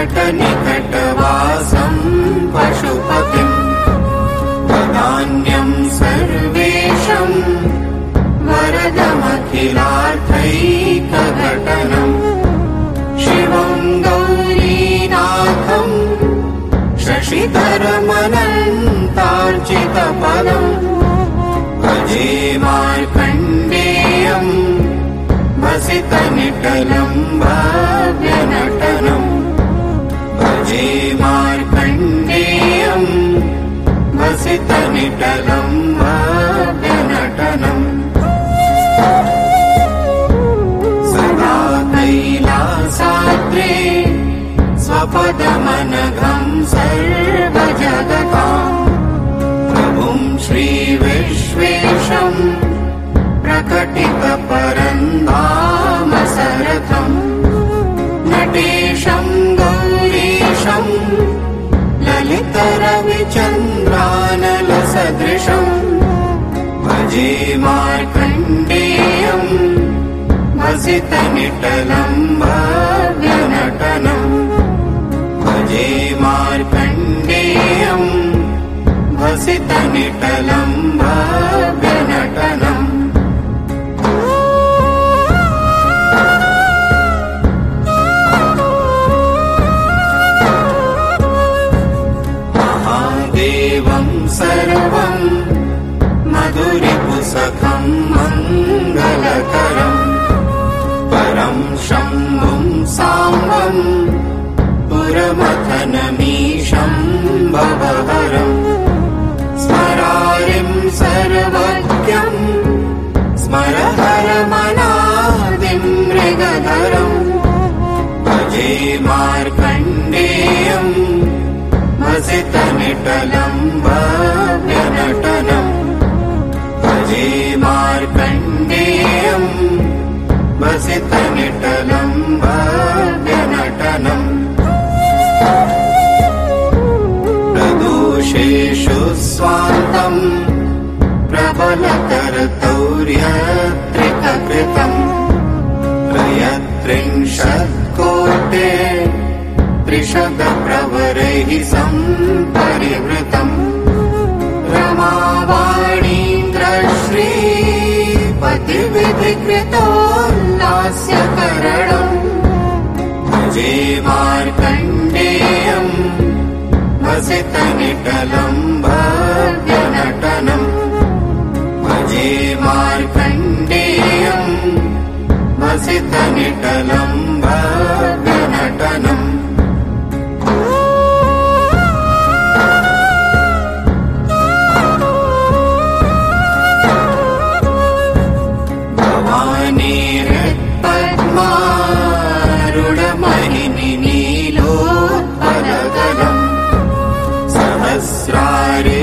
नटनिकटवासं पशुपतिम् वदान्यं सर्वेशं वरदमखिलार्थैकघटनम् शिवं गौरीनाथं शशिधरमनन्तार्चितपदम् भजे मार्कण्डेयम् वसितनिटलं भव्यनटनम् भजे मार्कण्डेयम् वसितनिटलं भव्यनटनम् सदा कैलासाग्रे स्वपदमनघं सर्वजगताम् प्रभुं श्रीविश्वेशम् प्रकटितपरन्धामसरथम् नटेशं गौरीशं ललितरविचन्द्रानलसदृशम् भजे मार्कण्डेयम् वसितनिटलं भव्यनटनम् भजे मार्कण्डेयम् वसितनिटलं भव्यनटनम् महादेवं सर्वं मधुरिपुसखं मङ्गलकरम् परं शम्भुं साम्बं पुरमथनमीशं भवहरम् स्मरारिं सर्वज्ञं स्मरहरमनादिं मृगधरम् भजे मार्कण्डेयम् वसितनिटलं भव्यनटनम् भजे मार्कण्डेयम् वसितनिटलं भव्यनटनम् प्रदोषेषु स्वान्तम् प्रबलकर्तौर्यत्रिककृतम् त्रयत्रिंशत्कोटे त्रिशतप्रवरैः सम्परिवृतम् रमावाणीन्द्रश्रीपतिविधिकृतोल्लास्यकरणम् भजे मार्कण्डेयम् वसितनिटलं भव्यनटनम् भजे मार्कण्डेयम् वसितनिटलं भव्यनटनम् सहस्रारे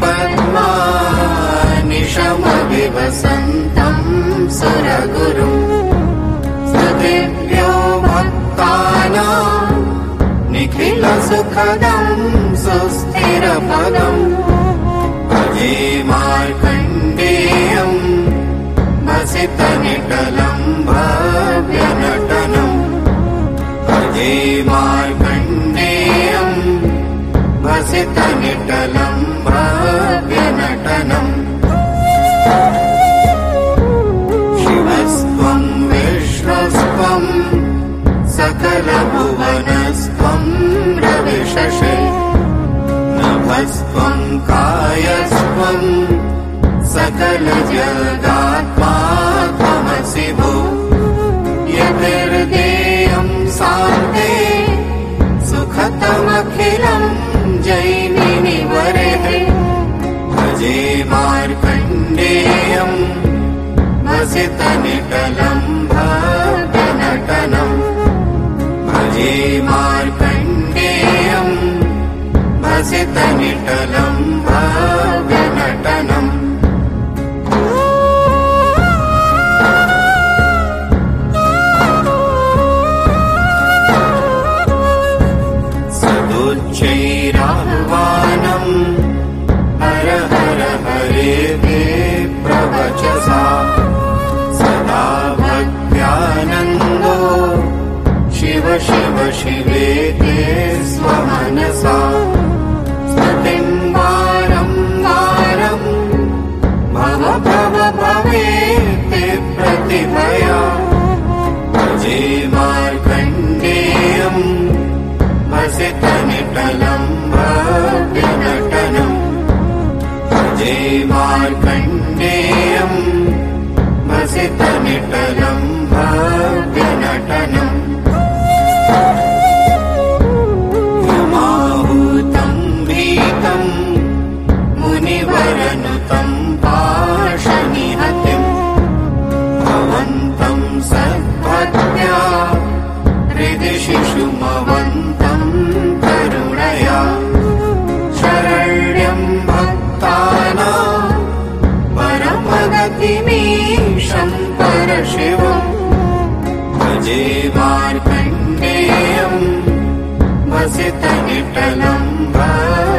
पद्मानिशमविवसन्तं सुरगुरुम् स्तुतिभ्यो भक्तानां निखिलसुखदं सुस्थिरपदम् भजे मार्कण्डेयम् वसितनिटलं भव्यनटनम् भजे मार्कण्डेयम् वसितनिटलं भव्यनटनम् शिवस्त्वं विश्वस्त्वं सकलभुवनस्त्वं रविशशे नभस्त्वं कायस्त्वं सकलजगात्मा त्वमसि भो यतिर्देयं सान्ते सुखतमखिलं जैमिनिवरेः भजे मार्कण्डेयम् वसितनिटलं भव्यनटनम् भजे मार्कण्डेयम् वसितनिटलं भव्यनटनम् सदुच्चैराह्वानम् हर हर हरेति प्रवचसा सदा भक्त्यानन्दो शिव शिव शिवेति स्वमनसा स्तुतिं वारं वारं भव भव भवेति प्रतिभया भजे मार्कण्डेयं भसितनिटलं भव्यनटनं भजे मार्कण्डेयं भसितनिटलं भव्यनटनम् यमाहूतं भीतं मुनिवरनुतं पाशनिहतिं भवन्तं सद्भक्त्या हृदि शिशुमवन्तं करुणया शरण्यं भक्तानां परमगतिमीशं परशिवम् भजे मार्कण्डेयं भसितनिटलं